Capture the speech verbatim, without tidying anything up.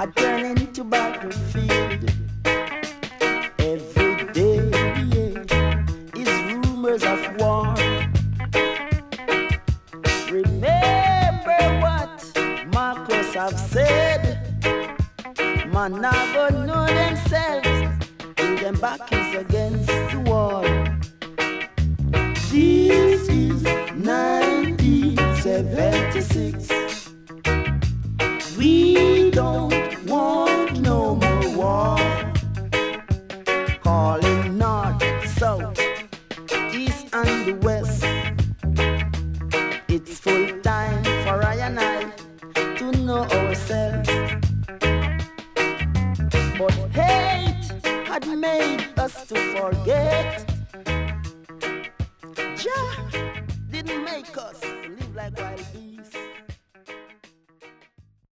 turning to battlefield. Every day is rumors of war. Remember what Marcus have said. Man never know themselves till them back is against the wall. This is nineteen seventy-six. We don't want no more war. Calling north, south, east and the west. It's full time for I and I to know ourselves. But hate had made us to forget. Jah didn't make us live like wild beasts.